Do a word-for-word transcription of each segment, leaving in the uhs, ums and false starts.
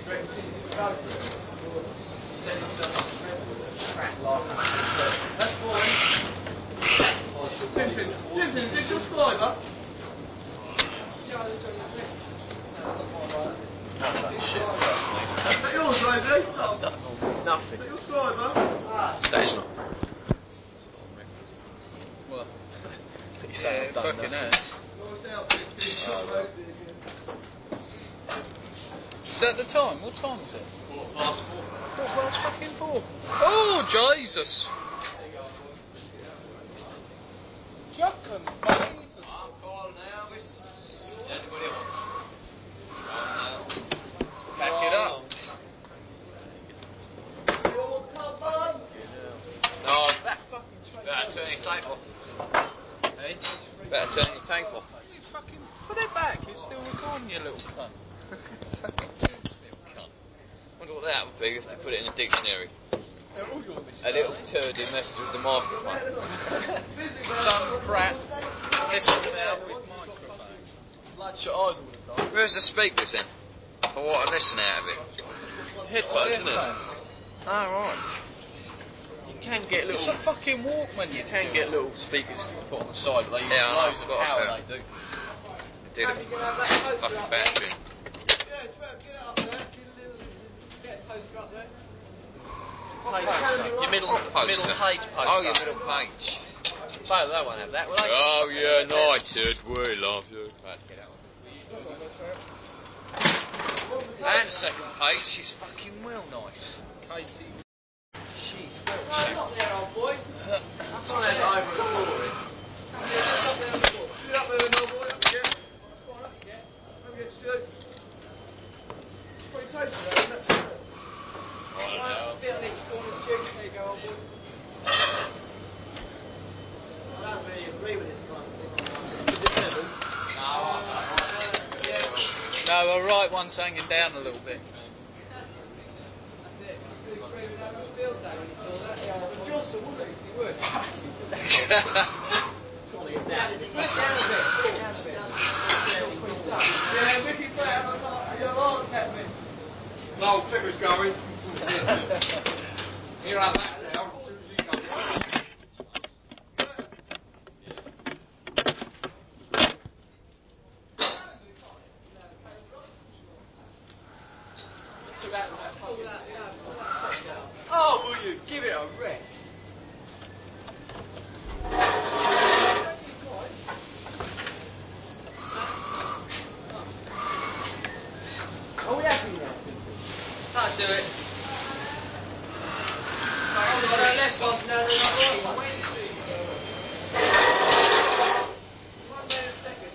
Tintin, Tintin, is this your slider? Is that yours, lady? Nothing. Is that your slider? That is not. What? You say I've done fucking nothing. has. Is that the time? What time is it? Quarter past four. What past fucking four? Oh, Jesus! Juckum, Jesus! I'll call now, miss. Anybody else? Back it up. No, better turn your tank off. Hey? Better turn your tank off. You fucking put it back. You're still recording, you little cunt. Wonder what that would be if they put it in a dictionary. A little turd who messed with the microphone. Some crap listening out with microphones. Bloodshot eyes all the time. Where's the speakers then? I want to listen out of it. Headphones, isn't it? Oh, right. You can get little. It's a fucking Walkman. You can get little speakers to put on the side, but they use Yeah, I know, loads of I've got a power. pair. They do. Did it. Fucking battery. Your middle, Poster. middle page poster. Oh, your middle page. So they won't have that, will they? Oh, yeah, nice, dude. We love you. Right, get that one. And the second page, she's fucking well nice. Casey. She's well nice. Not there, old boy. That's not over at the floor. Get up there on the floor. Get up there, old boy. Up again. Come on, up again. Up again, Stuart. What you taste of that, isn't it? Right, a bit on each corner of the chicken. There you go, old boy. I don't really agree with this kind of thing. Is it level? No, I don't. Yeah. No, the right one's hanging down a little bit. That's it. You agree with that on the field day when you saw that? Yeah, well, Johnson, wouldn't he? He would. Trying to get down. Put it down a bit. Put it down a bit. Yeah, Mickey Brown, your aunt's at me. No, Tipper's going. Here I'm at now. Oh, will you give it a rest? Are we happy now? Can't do it. Oh, no, no, left one's now, there's not right one. One minute, a second.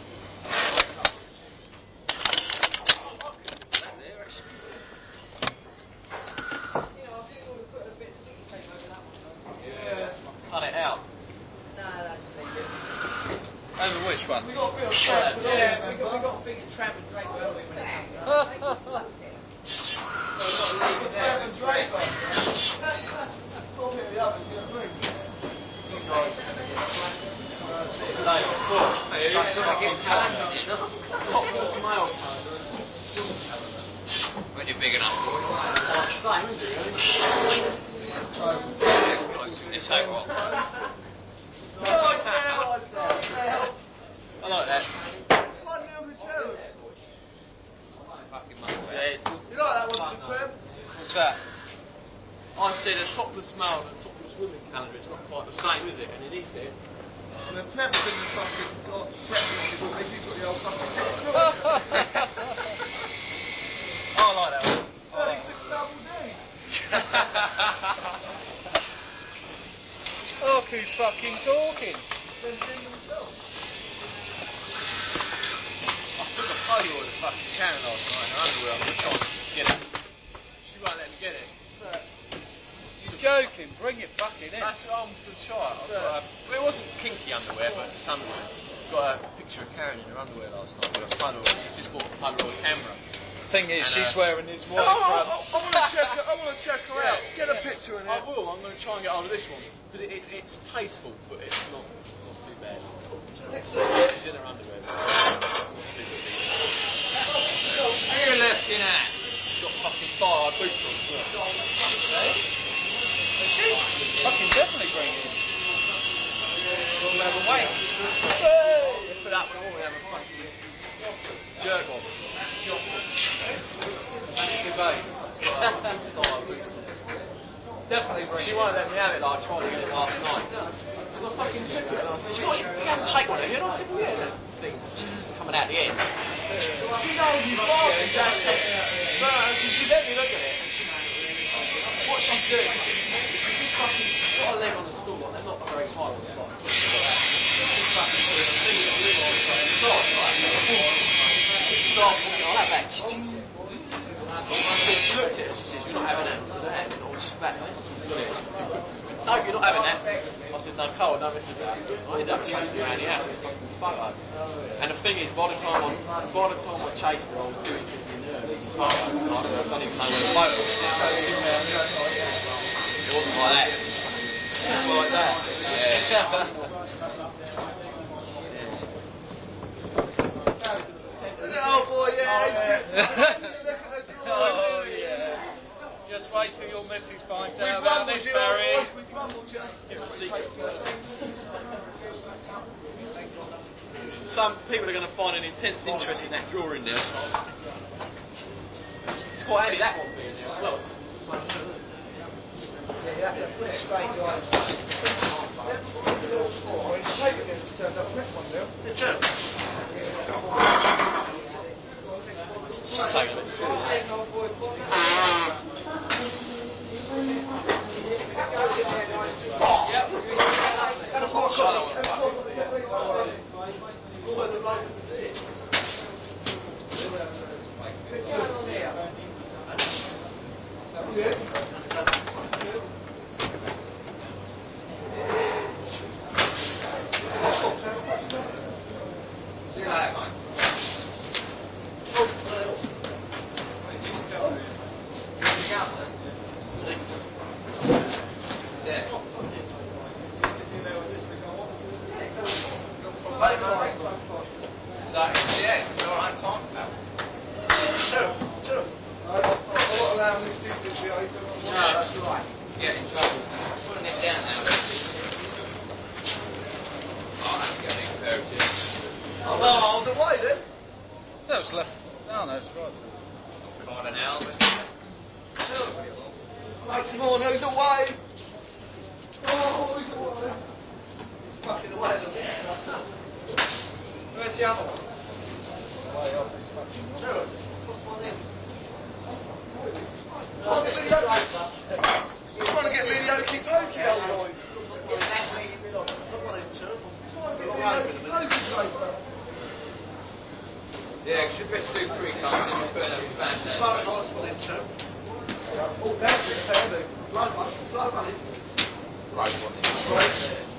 Cut it out. No, that's leave it. Over which one? We got a bit of tramp. Yeah, we got, we got a big tramp and Drake, haven't we, when it comes out? So we've got to leave it there. Tramp and Drake on. Pull me the others, you know what I mean? You guys are going to get flat. Today, it's full. It's like going to get turned, you know? Top of male tone. When you're big enough, boy. It's the same, isn't it, really? It's so hot. I like that. one nil for Chelsea. Fucking much better. Yeah, it's you like that one for the Prem? What's that? I said a topless male and a topless women calendar. It's not quite the same, is it? And then he said, the Prem's in the fucking got pregnancy, but you've got the old fucking I like that one. thirty-six double D. Look who's fucking talking. Them thing themselves. I took a photo of the fucking Karen last night in her underwear. I'm going to try and get it. She won't let me get it. But You're joking. Bring it fucking in. that's what I'm going to try. I've got a, well, it wasn't kinky underwear, but it's underwear. Got a picture of Karen in her underwear last night with a Polaroid. She's just bought a Polaroid camera. Thing is, And, she's uh, wearing his white I, I, front. I, I want to check her. I want to check her Yeah, out. Get a yeah. picture in it. I will. I'm going to try and get over this one because it, it, it's tasteful, but it's not not too bad. She's in her underwear. But not too bad. Where you left in at? She's got fucking Put that one all and have a fucking jerk off. Definitely bring She won't let me have it like I tried to get it last night. Because I fucking took it and I said, you got you have to take one of you. And I said, well, yeah, there's this thing coming out the end. You know, you bastard, that's it. So she let me look at it. What she's doing, she's just fucking got a leg on the stool, like they're not very high on the bottom. She's fucking doing a thing that live on the side, right? So I'm walking on that back. She looked at it and she says, you're not having that. I said, I am. Or she's back. I said, got it. No, you're not having that. I said, no, Cole, don't mess with that. I ended up chasing her around the house. Photo. And the thing is, by the time I, by the time I chased her, I was doing this in her. So I don't even know where the photo was. It wasn't like that. Just like that. Yeah. Oh boy, yeah. Oh yeah. Just wait till your missus finds out about this, Barry. Some people are going to find an intense interest in that drawing now. It's quite handy that one being there as well. Yeah, yeah, put it straight line. Get in trouble. Putting it down now. Oh, that's getting imperative. Oh, no, I was away then. That was left. No, no, it's right. Find an Elvis. Come on, who's away? Oh, who's away? He's fucking away. Where's the other one? Way off, it's fucking Sure. What's one in? Oh, it's video. You're trying to get video kicks okay, old boys. Yeah, because you best do three cards and you put it up your back. It's quite a nice one in, Joe. Oh, that's it, Sandy. Blood one, blood one in. Right one in. Right.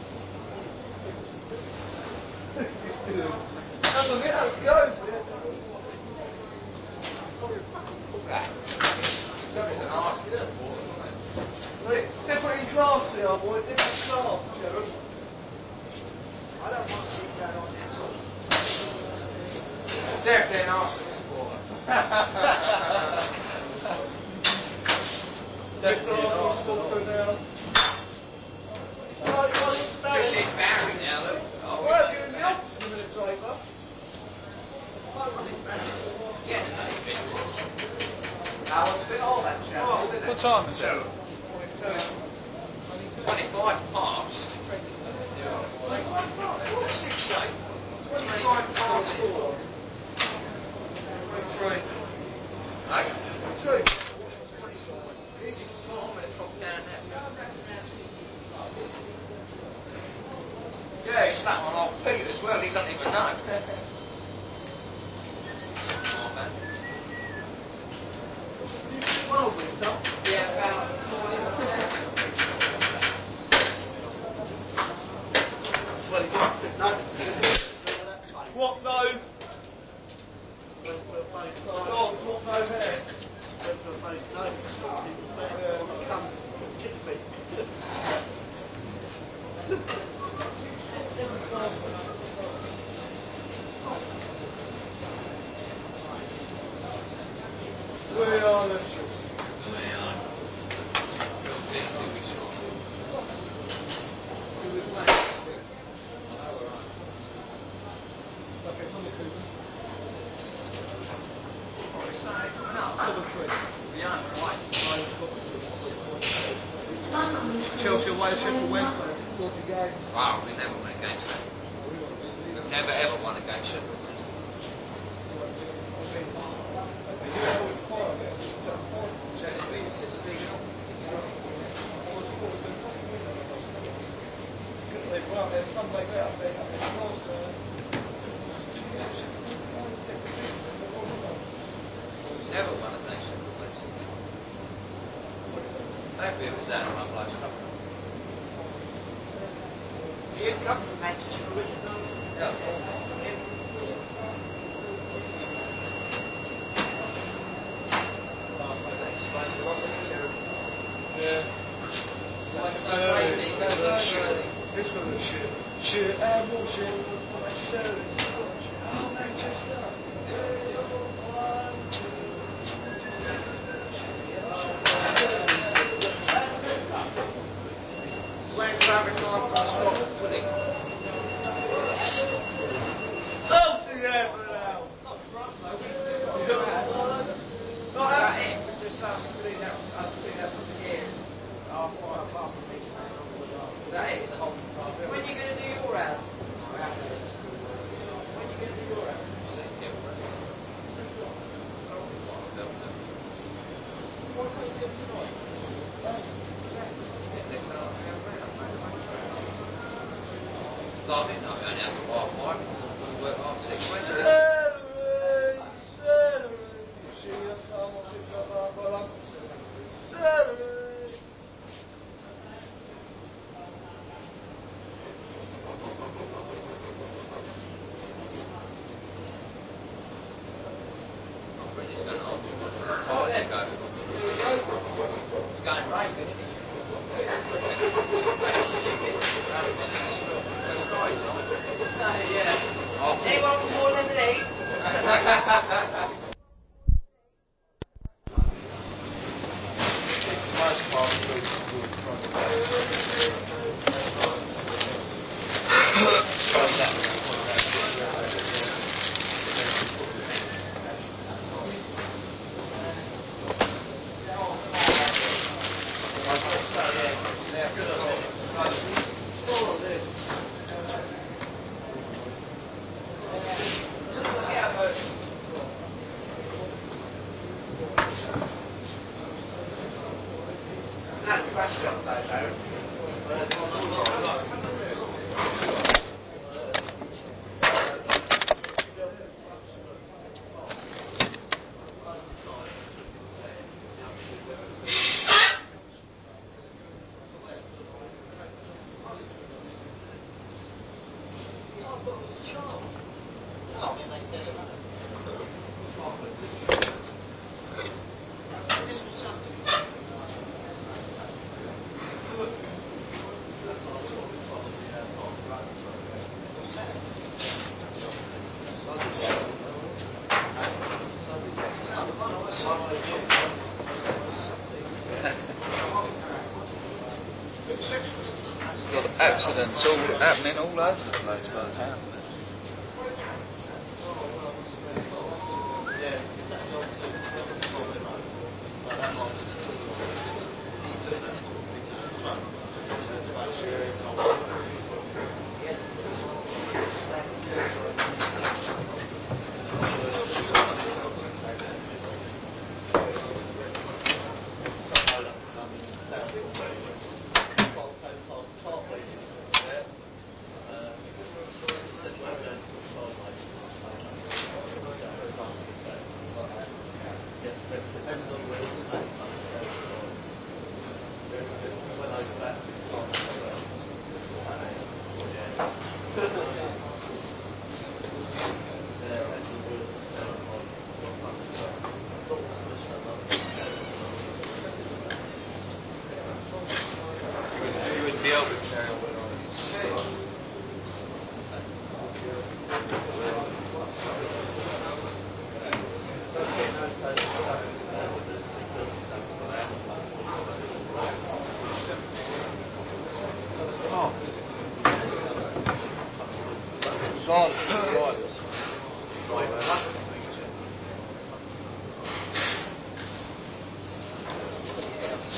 That's a bit of goes, Right, different in class here, boy, different class, Jared. I don't want to see that on this one. There, then ask for this water. That's the last one now. Just see Barry now, look. Oh, Why have you in the office a minute, driver? yeah, no, business. I was a bit old, that chap. What time is it? twenty-five past. twenty-five past four. Right. Right. Two. Easy to small, I'm going to drop down there. Yeah, he's that one off Pete as well, he doesn't even know. Oh, man. Well, we've done. Yeah, about this morning. What no? Dogs, what no hair? Come, kiss me. We are the Chelsea away, Sheffield Wednesday, forty games. Wow, we never won against them. We've never ever won against Sheffield Wednesday. Never won against Sheffield Wednesday. Maybe it was that one last couple. You come from Manchester original. Yeah. Yeah. This one was shit. Shit, and bullshit. Manchester. Manchester. When traffic on stop pudding. Oh, see there for now. Not for us though. Not that it. Just us doing that. Us doing that for the year. Half five, half a piece. That it. The whole time. When are you going to do your house? When are you going to do your house? What are you doing tonight? Starting, I only have to walk five, we'll work half six. Saturday, Saturday, you see us come on, pick up our bottom. Saturday. Oh, there you go. It's going right, isn't it? Yeah. Anyone want more lemonade? Got accidents all happening all over the place by the sound of it.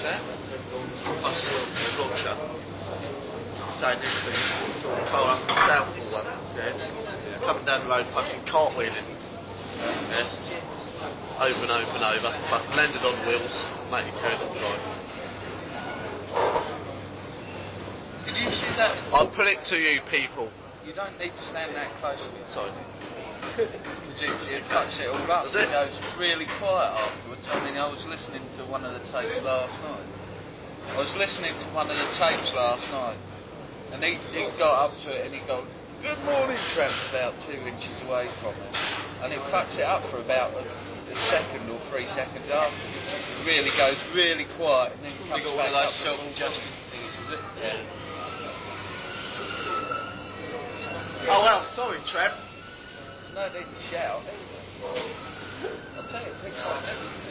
that? Yorkshire. Staying next to me, saw a car up in Southall one, yeah. Coming down the road, fucking cartwheeling. Yeah. Over and over and over. Fucking landed on the wheels, mate, he carried on driving. Did you see that? I'll put it to you people. You don't need to stand that close to it. Sorry. Because it, it cuts it all up. Does it? It goes really quiet afterwards. I mean, I was listening to one of the tapes last night. I was listening to one of the tapes last night. And he, he got up to it and he goes, "Good morning, tramp," about two inches away from it. And it fucks it up for about a, a second or three seconds afterwards. It really goes really quiet and then comes got back one of up. those self-adjusting things, is it? Yeah. Oh well, sorry, tramp. There's no need to shout. I'll tell you, it picks up everything.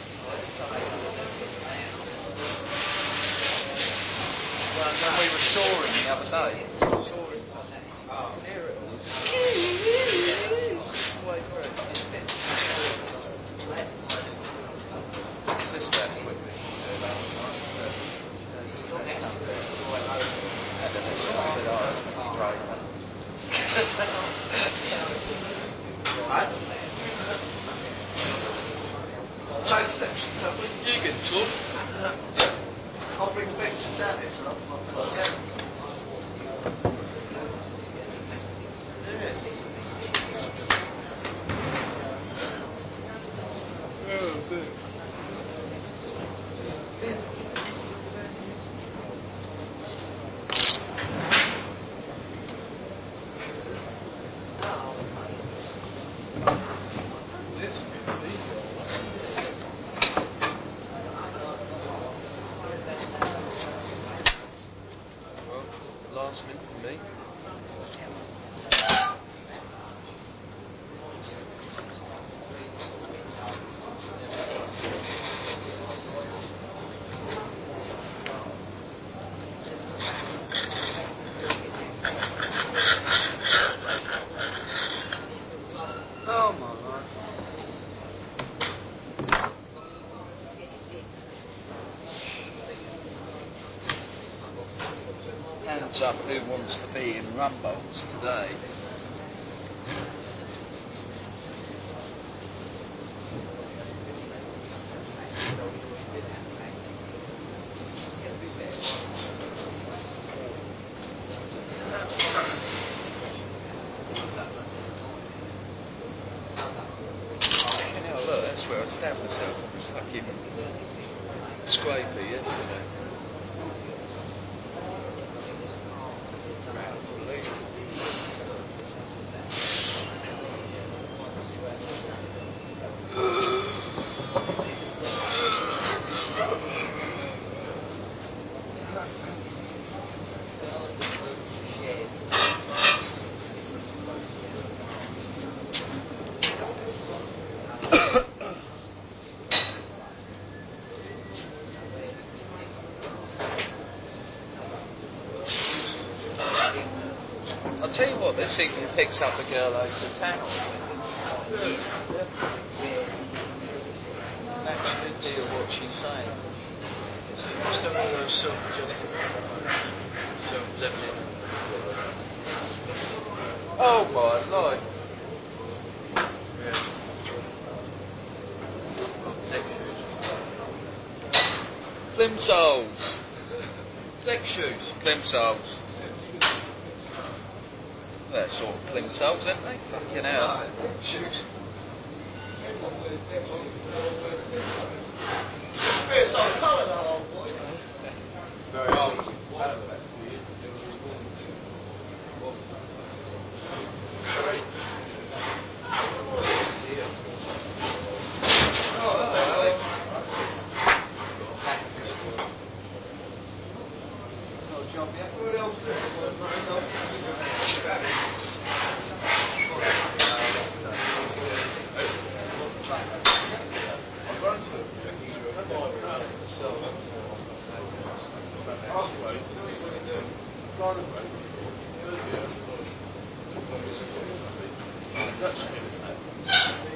When we were soaring the other day, soaring something, you can hear it all. Way through. What's this about equipment? And then they sort of said, "Oh, that's going to be great." Change sections, have we? You can talk. I'll bring the benches down here, so I'll yeah. Last minute for me. Oh my life. Hands up who wants to be in Rumbles today. Fucking hell, look, that's where I stabbed myself. Fucking scrapey yesterday. I'll tell you what, this even picks up a girl over the town. Actually hear what she's saying. Just don't know those self-adjusting. Self-leveling. Oh my lord. Yeah. Plimsolls. Deck shoes. Plimsolls. They're sort of plimsolls, aren't they? Fucking hell. Shoes. Very old.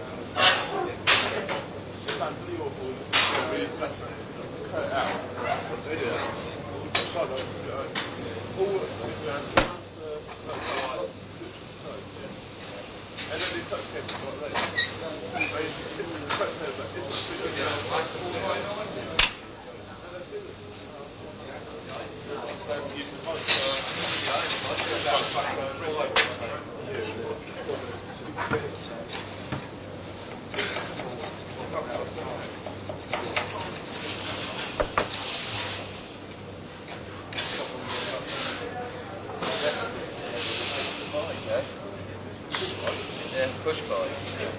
Cut it out. Yeah, push bike.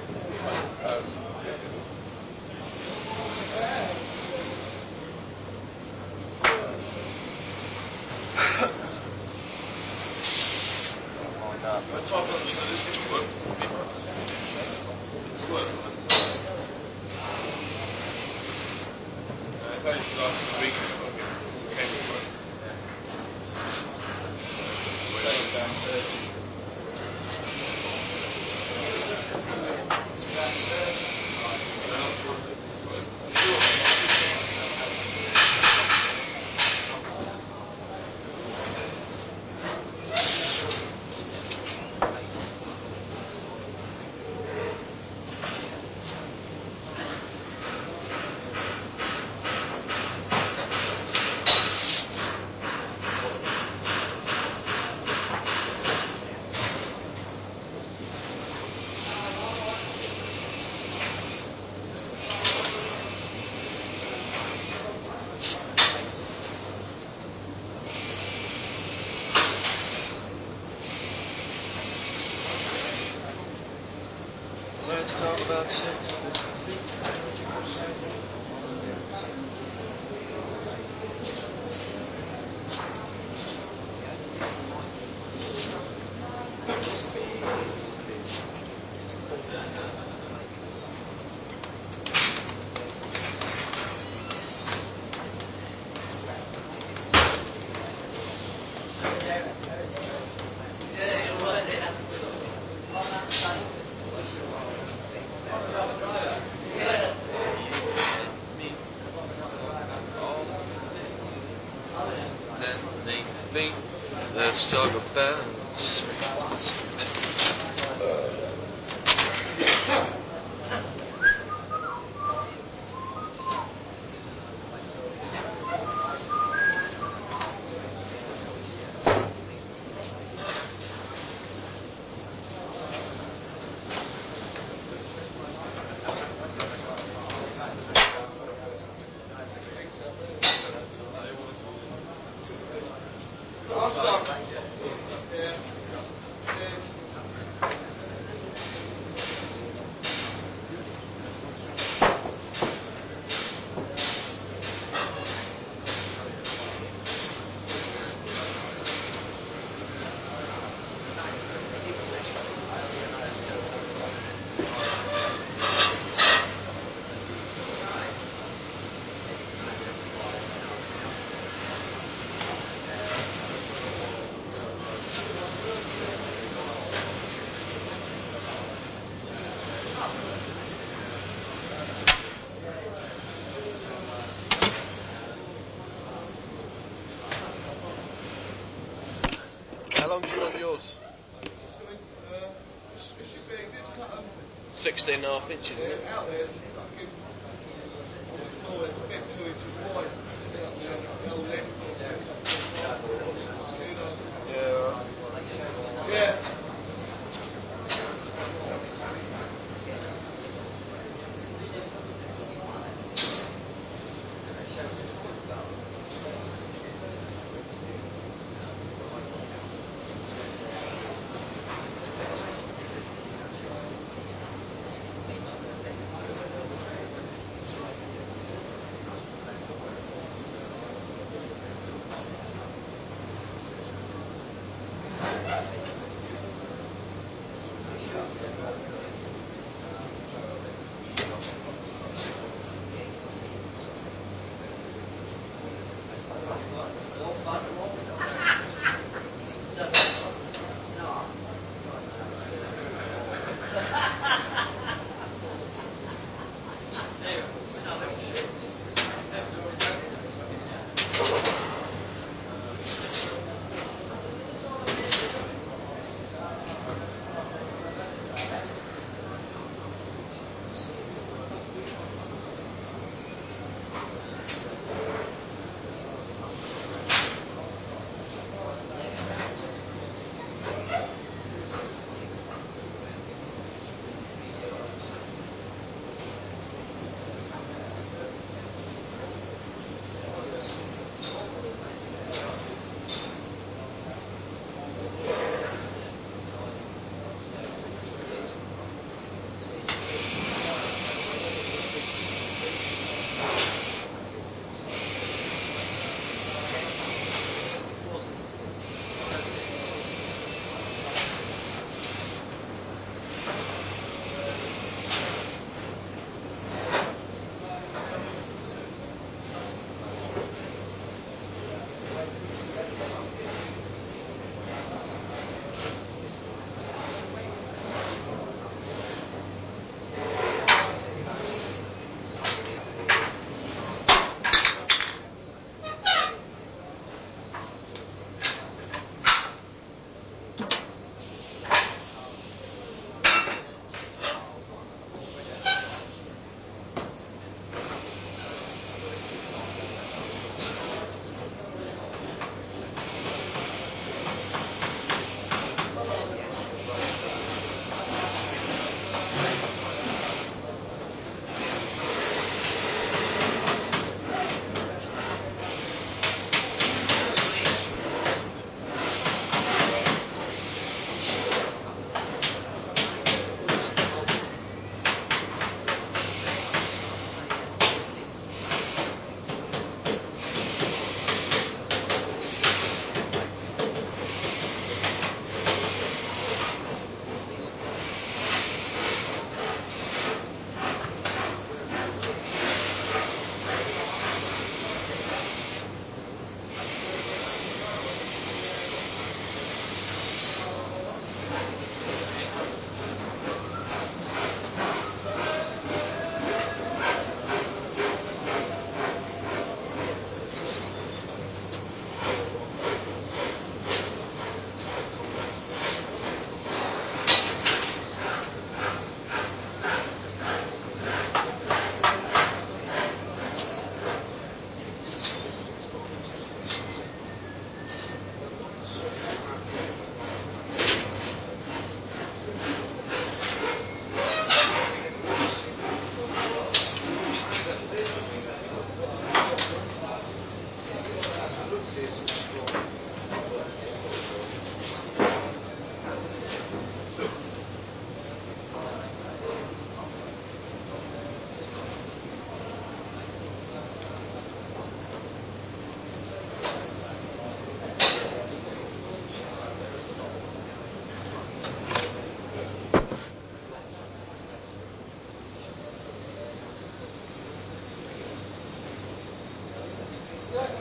Let's talk about sex. Let's talk about how long do you want yours? Sixteen and a half inches, isn't it? Yeah. Yeah.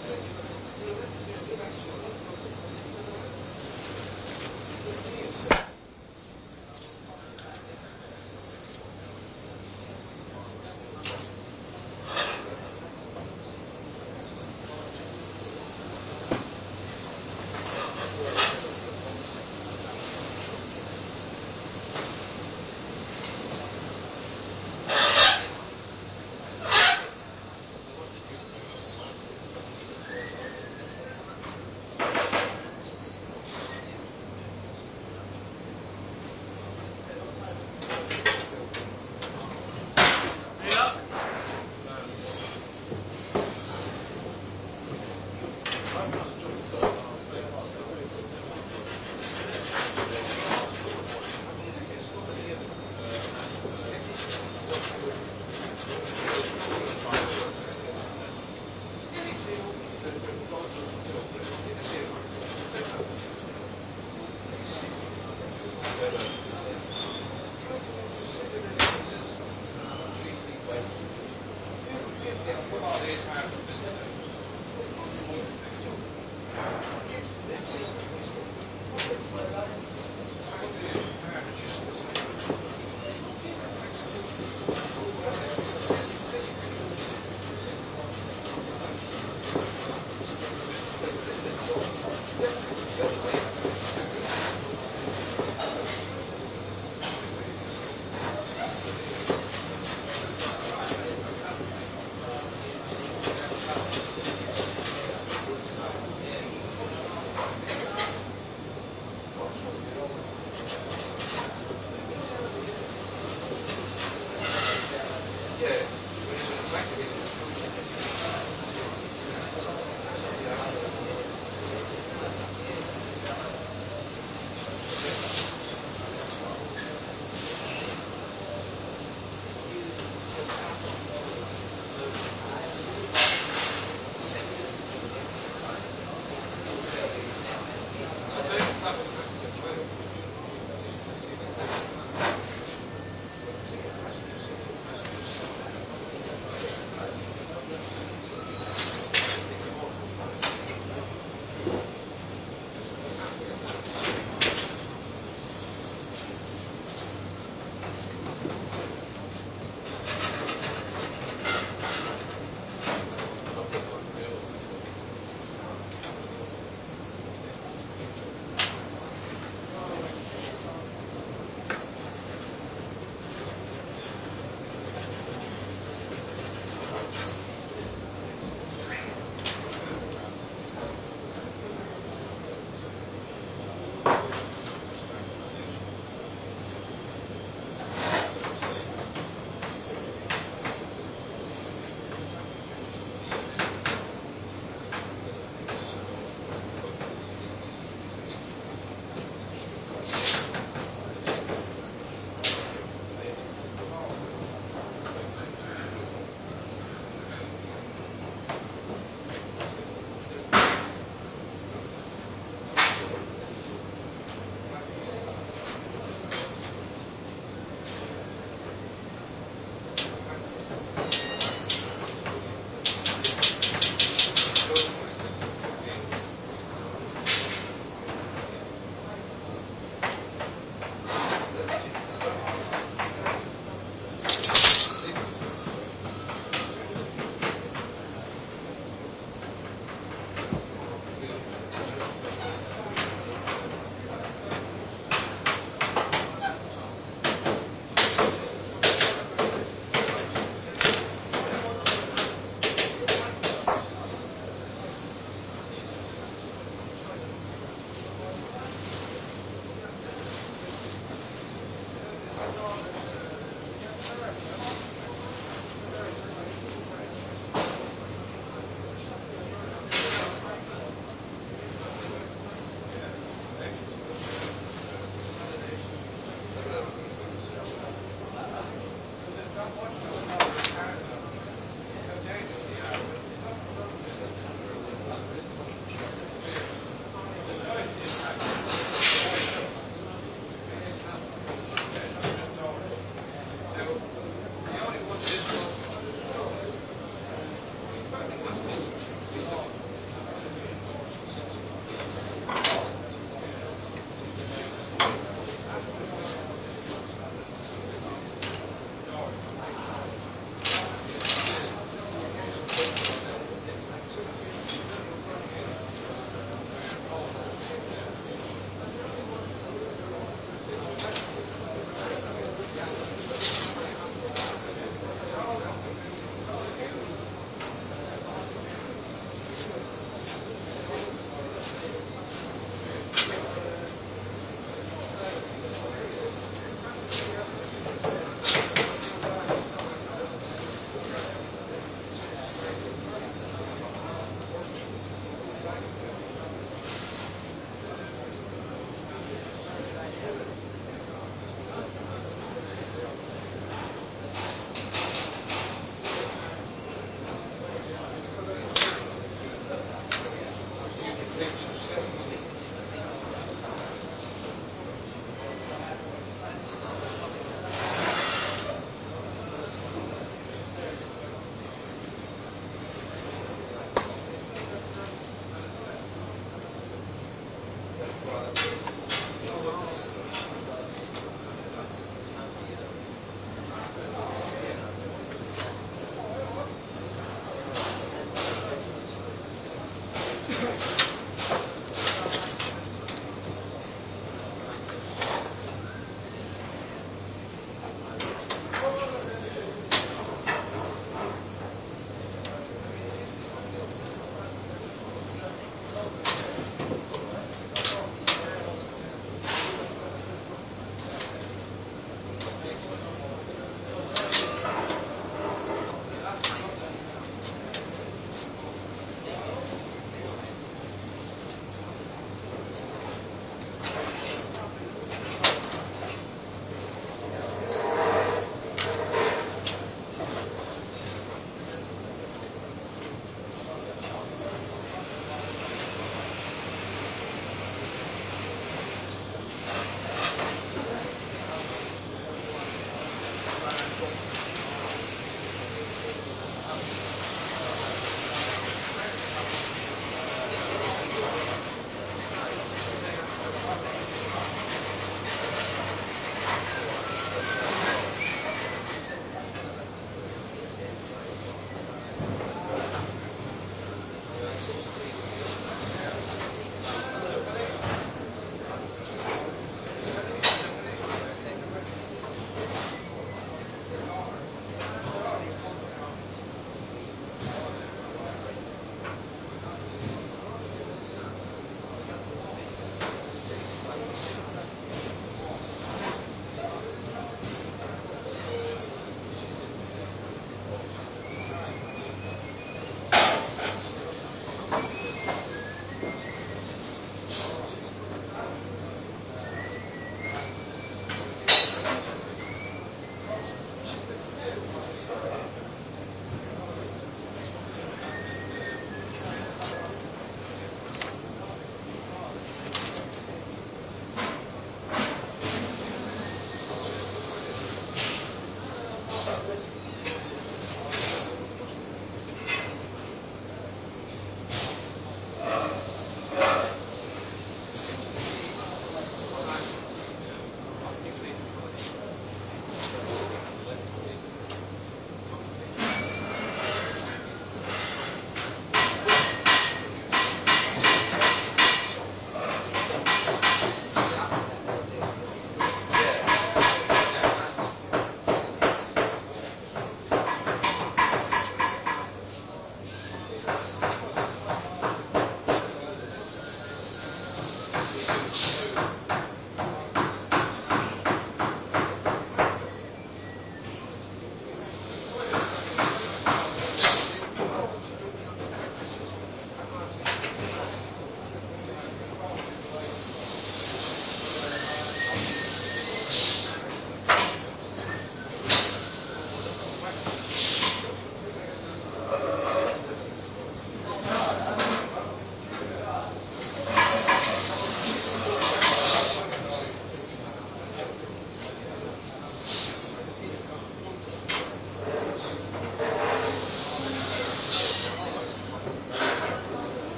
Thank you.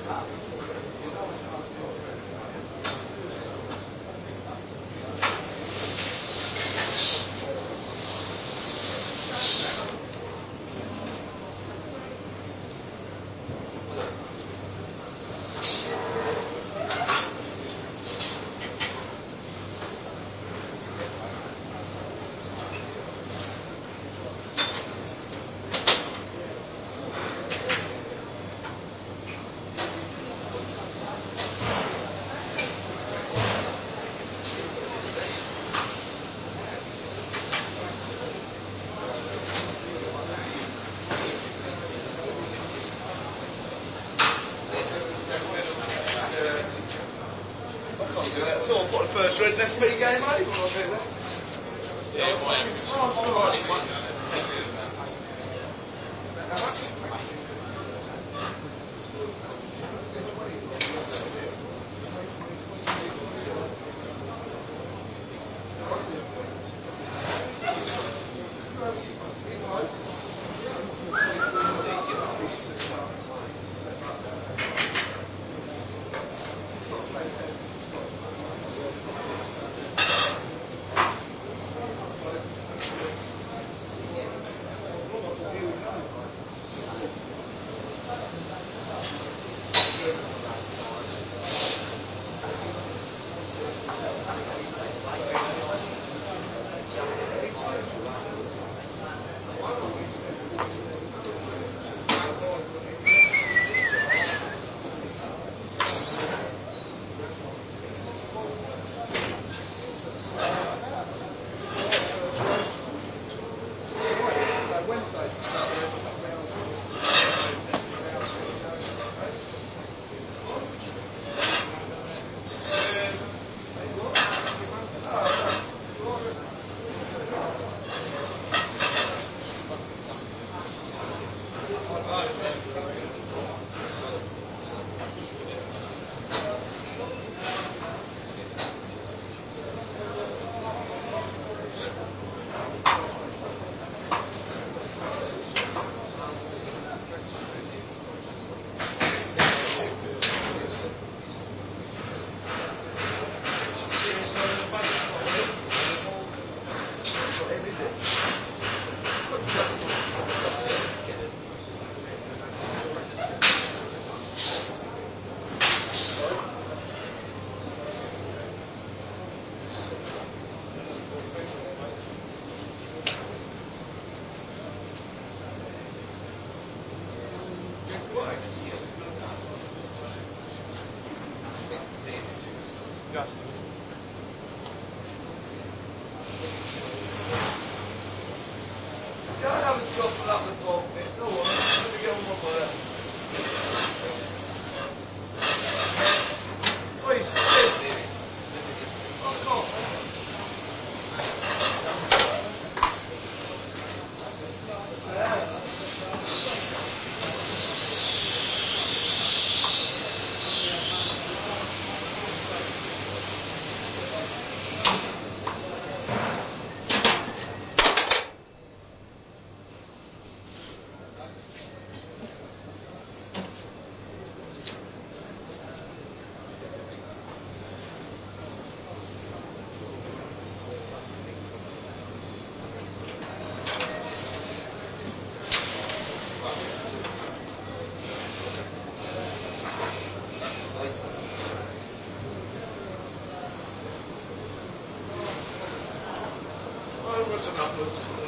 So I've got the first Red S P game over, or do that? Yeah, why? Oh, all right. Yeah, I have a job for that with Bob. Go on, let me get on my work. Please, please. Fuck off. Yeah. Oh, what's the numbers?